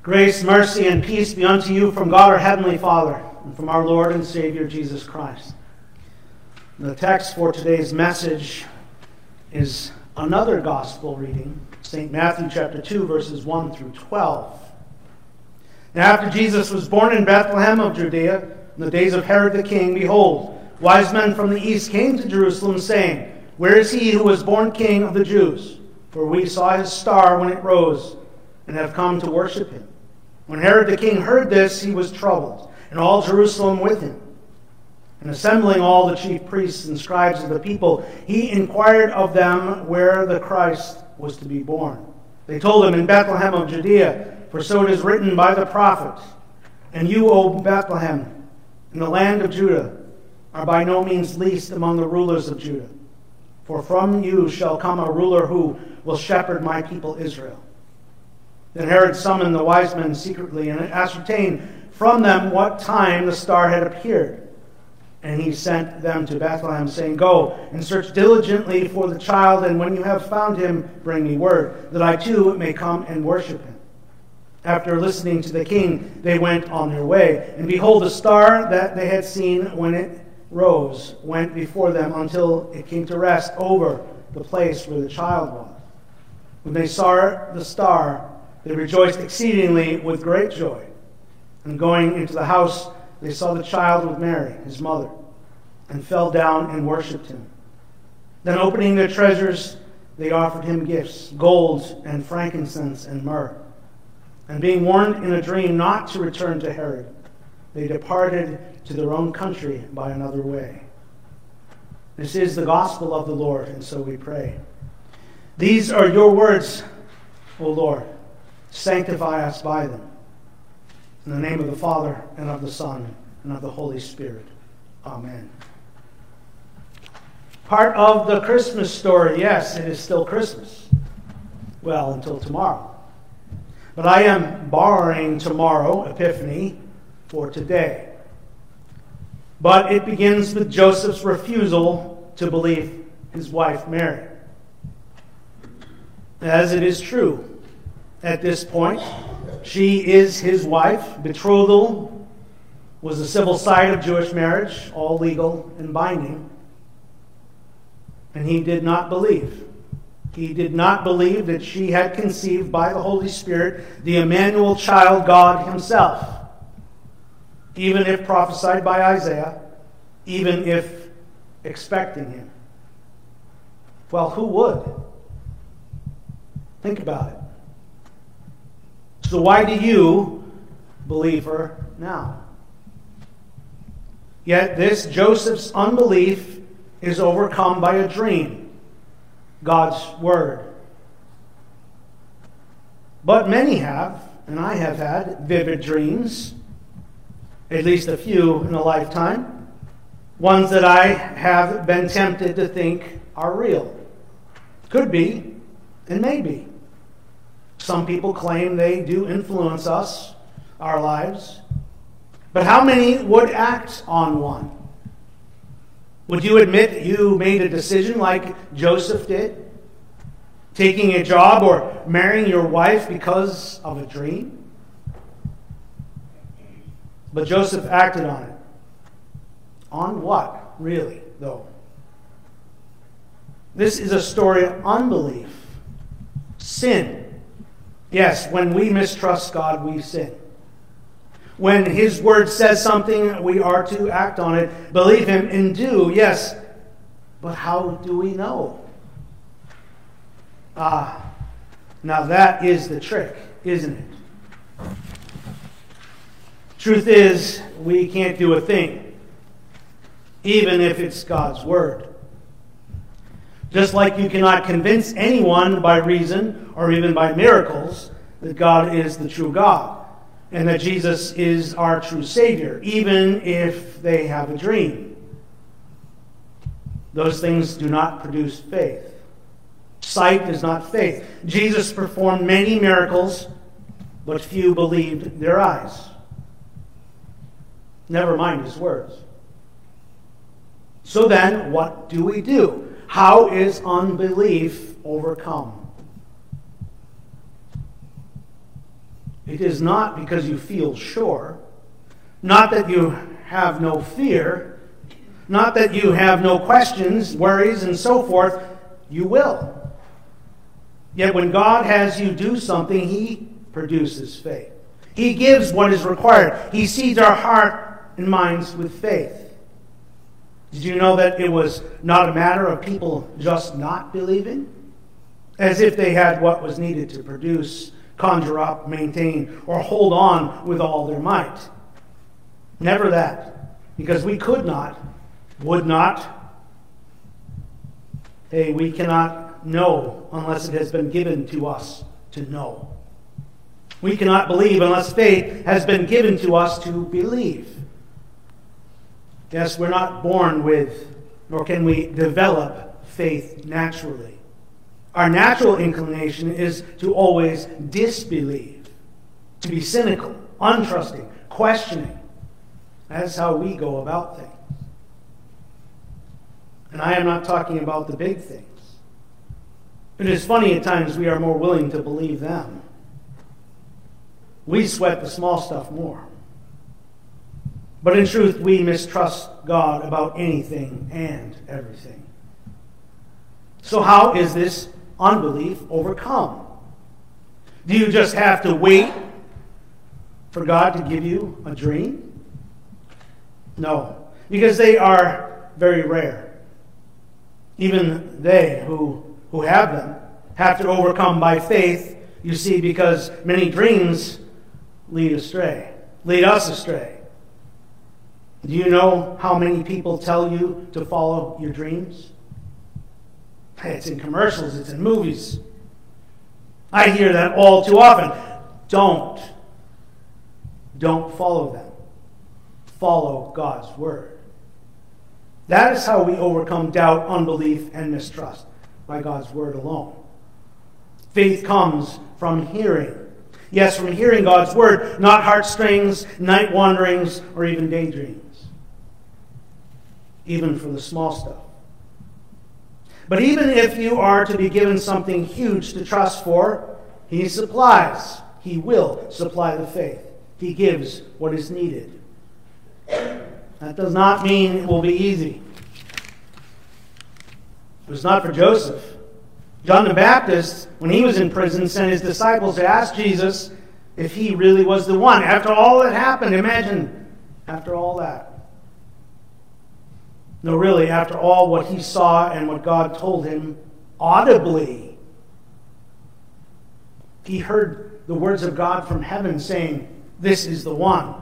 Grace, mercy, and peace be unto you from God our Heavenly Father and from our Lord and Savior Jesus Christ. The text for today's message is another gospel reading, St. Matthew chapter 2, verses 1 through 12. Now after Jesus was born in Bethlehem of Judea, in the days of Herod the king, behold, wise men from the east came to Jerusalem, saying, Where is he who was born king of the Jews? For we saw his star when it rose, and have come to worship him. When Herod the king heard this, he was troubled, and all Jerusalem with him. And assembling all the chief priests and scribes of the people, he inquired of them where the Christ was to be born. They told him, In Bethlehem of Judea, for so it is written by the prophet, And you, O Bethlehem, in the land of Judah, are by no means least among the rulers of Judah. For from you shall come a ruler who will shepherd my people Israel. Then Herod summoned the wise men secretly and ascertained from them what time the star had appeared. And he sent them to Bethlehem, saying, Go and search diligently for the child, and when you have found him, bring me word, that I too may come and worship him. After listening to the king, they went on their way. And behold, the star that they had seen when it rose went before them until it came to rest over the place where the child was. When they saw the star, they rejoiced exceedingly with great joy. And going into the house, they saw the child with Mary, his mother, and fell down and worshipped him. Then opening their treasures, they offered him gifts, gold and frankincense and myrrh. And being warned in a dream not to return to Herod, they departed to their own country by another way. This is the gospel of the Lord, and so we pray. These are your words, O Lord. Sanctify us by them. In the name of the Father, and of the Son, and of the Holy Spirit. Amen. Part of the Christmas story, yes, it is still Christmas. Well, until tomorrow. But I am borrowing tomorrow, Epiphany, for today. But it begins with Joseph's refusal to believe his wife Mary. As it is true, at this point, she is his wife. Betrothal was the civil side of Jewish marriage, all legal and binding. And he did not believe. He did not believe that she had conceived by the Holy Spirit the Emmanuel child, God himself. Even if prophesied by Isaiah, even if expecting him. Well, who would? Think about it. So why do you believe her now? Yet this Joseph's unbelief is overcome by a dream, God's word. But many have, and I have had, vivid dreams, at least a few in a lifetime, ones that I have been tempted to think are real. Could be, and may be. Some people claim they do influence us, our lives. But how many would act on one? Would you admit that you made a decision like Joseph did? Taking a job or marrying your wife because of a dream? But Joseph acted on it. On what, really, though? This is a story of unbelief, sin. Yes, when we mistrust God, we sin. When his word says something, we are to act on it, believe him, and do, yes. But how do we know? Now that is the trick, isn't it? Truth is, we can't do a thing, even if it's God's word. Just like you cannot convince anyone by reason or even by miracles that God is the true God and that Jesus is our true Savior, even if they have a dream. Those things do not produce faith. Sight is not faith. Jesus performed many miracles, but few believed their eyes. Never mind his words. So then, what do we do? How is unbelief overcome? It is not because you feel sure, not that you have no fear, not that you have no questions, worries, and so forth. You will. Yet when God has you do something, He produces faith. He gives what is required. He seeds our heart and minds with faith. Did you know that it was not a matter of people just not believing? As if they had what was needed to produce, conjure up, maintain, or hold on with all their might. Never that. Because we could not, would not. Hey, we cannot know unless it has been given to us to know. We cannot believe unless faith has been given to us to believe. Yes, we're not born with, nor can we develop faith naturally. Our natural inclination is to always disbelieve, to be cynical, untrusting, questioning. That's how we go about things. And I am not talking about the big things. It is funny at times we are more willing to believe them. We sweat the small stuff more. But in truth, we mistrust God about anything and everything. So how is this unbelief overcome? Do you just have to wait for God to give you a dream? No, because they are very rare. Even they who have them have to overcome by faith, you see, because many dreams lead us astray. Do you know how many people tell you to follow your dreams? It's in commercials, it's in movies. I hear that all too often. Don't follow them. Follow God's word. That is how we overcome doubt, unbelief, and mistrust, by God's word alone. Faith comes from hearing. Yes, from hearing God's word, not heartstrings, night wanderings, or even daydreams. Even for the small stuff. But even if you are to be given something huge to trust for, He supplies. He will supply the faith. He gives what is needed. That does not mean it will be easy. It was not for Joseph. John the Baptist, when he was in prison, sent his disciples to ask Jesus if He really was the one. After all that happened, imagine, after all that. No, really, after all what he saw and what God told him audibly, he heard the words of God from heaven saying, "This is the one."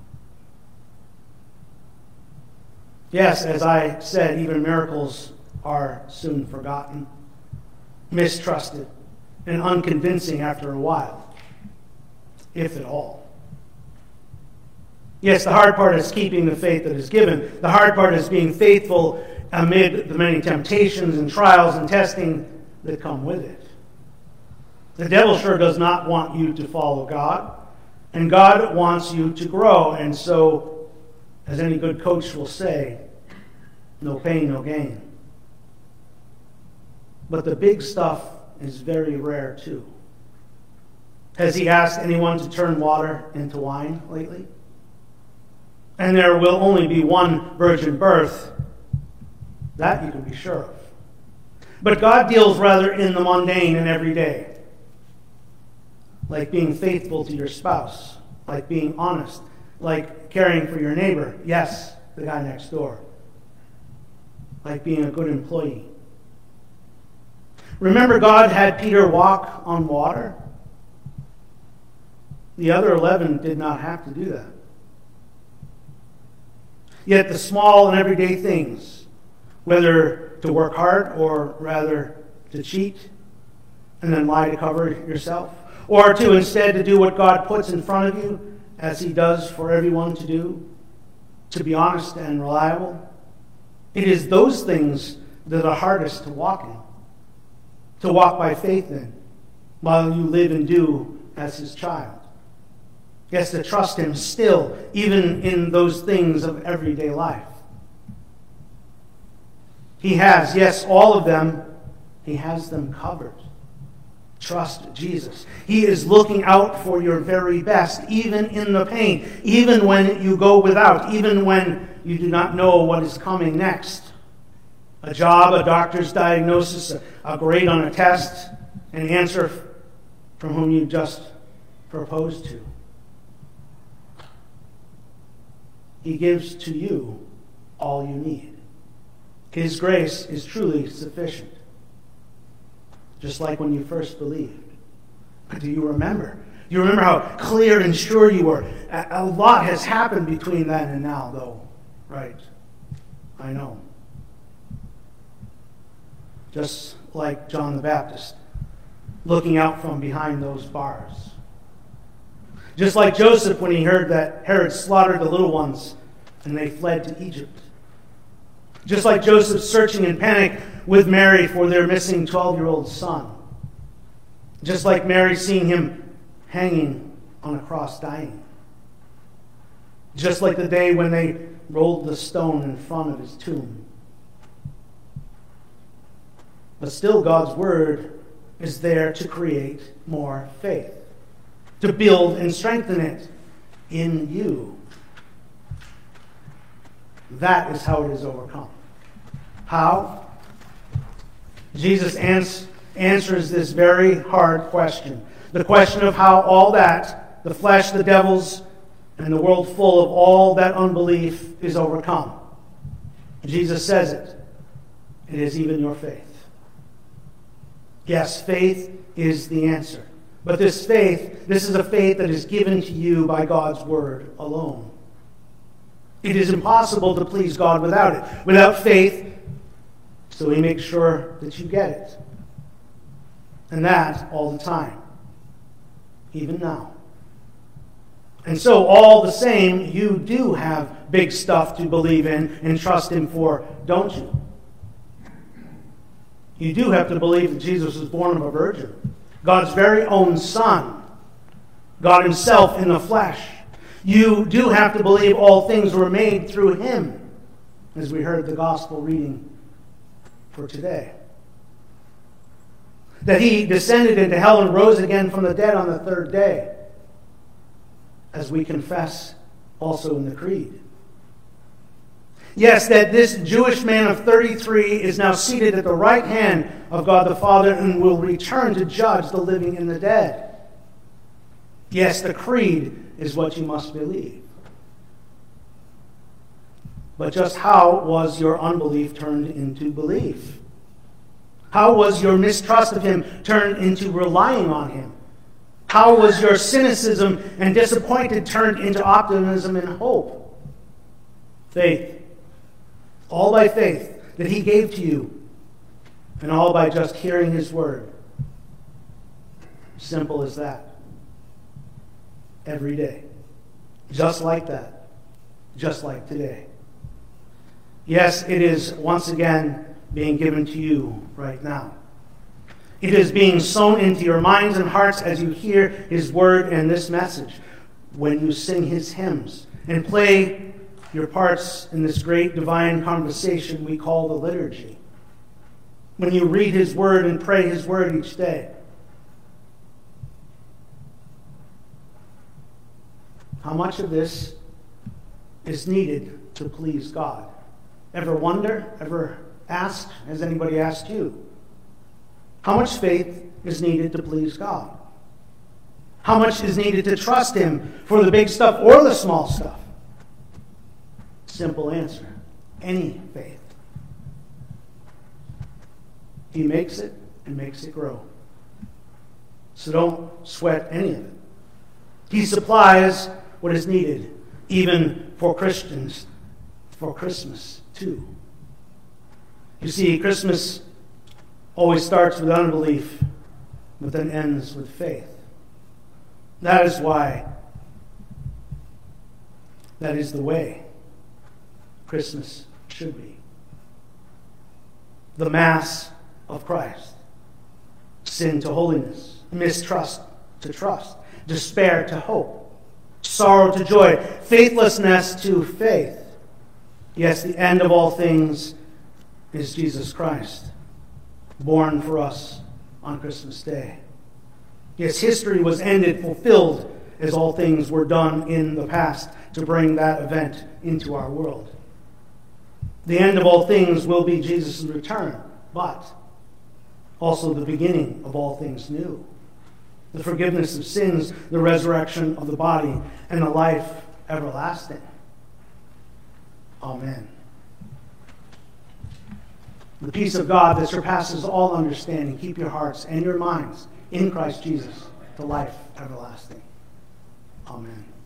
Yes, as I said, even miracles are soon forgotten, mistrusted, and unconvincing after a while, if at all. Yes, the hard part is keeping the faith that is given. The hard part is being faithful amid the many temptations and trials and testing that come with it. The devil sure does not want you to follow God, and God wants you to grow. And so, as any good coach will say, no pain, no gain. But the big stuff is very rare too. Has He asked anyone to turn water into wine lately? And there will only be one virgin birth. That you can be sure of. But God deals rather in the mundane and everyday. Like being faithful to your spouse. Like being honest. Like caring for your neighbor. Yes, the guy next door. Like being a good employee. Remember, God had Peter walk on water? The other 11 did not have to do that. Yet the small and everyday things, whether to work hard or rather to cheat and then lie to cover yourself, or to instead to do what God puts in front of you, as He does for everyone to do, to be honest and reliable, it is those things that are hardest to walk in, to walk by faith in, while you live and do as His child. Yes, to trust Him still, even in those things of everyday life. He has, yes, all of them, He has them covered. Trust Jesus. He is looking out for your very best, even in the pain, even when you go without, even when you do not know what is coming next. A job, a doctor's diagnosis, a grade on a test, an answer from whom you just proposed to. He gives to you all you need. His grace is truly sufficient. Just like when you first believed. But do you remember? Do you remember how clear and sure you were? A lot has happened between then and now, though. Right? I know. Just like John the Baptist, looking out from behind those bars. Just like Joseph when he heard that Herod slaughtered the little ones and they fled to Egypt. Just like Joseph searching in panic with Mary for their missing 12-year-old son. Just like Mary seeing him hanging on a cross dying. Just like the day when they rolled the stone in front of his tomb. But still, God's word is there to create more faith, to build and strengthen it in you. That is how it is overcome. How? Jesus answers this very hard question. The question of how all that, the flesh, the devils, and the world full of all that unbelief is overcome. Jesus says it. It is even your faith. Yes, faith is the answer. But this is a faith that is given to you by God's word alone. It is impossible to please God without it. Without faith, so He makes sure that you get it. And that all the time. Even now. And so, all the same, you do have big stuff to believe in and trust Him for, don't you? You do have to believe that Jesus was born of a virgin. God's very own Son. God Himself in the flesh. You do have to believe all things were made through Him, as we heard the gospel reading for today. That He descended into hell and rose again from the dead on the third day, as we confess also in the Creed. Yes, that this Jewish man of 33 is now seated at the right hand of God the Father and will return to judge the living and the dead. Yes, the Creed is what you must believe. But just how was your unbelief turned into belief? How was your mistrust of Him turned into relying on Him? How was your cynicism and disappointment turned into optimism and hope? Faith. All by faith that He gave to you, and all by just hearing His word. Simple as that. Every day. Just like that. Just like today. Yes, it is once again being given to you right now. It is being sown into your minds and hearts as you hear His word and this message. When you sing His hymns and play your parts in this great divine conversation we call the liturgy. When you read His word and pray His word each day. How much of this is needed to please God? Ever wonder? Ever ask? Has anybody asked you? How much faith is needed to please God? How much is needed to trust Him for the big stuff or the small stuff? Simple answer. Any faith. He makes it and makes it grow. So don't sweat any of it. He supplies what is needed, even for Christians, for Christmas too. You see, Christmas always starts with unbelief, but then ends with faith. That is why. That is the way Christmas should be. The Mass of Christ. Sin to holiness. Mistrust to trust. Despair to hope. Sorrow to joy. Faithlessness to faith. Yes, the end of all things is Jesus Christ, born for us on Christmas Day. Yes, history was ended, fulfilled, as all things were done in the past to bring that event into our world. The end of all things will be Jesus' return, but also the beginning of all things new. The forgiveness of sins, the resurrection of the body, and the life everlasting. Amen. The peace of God that surpasses all understanding, keep your hearts and your minds in Christ Jesus to life everlasting. Amen.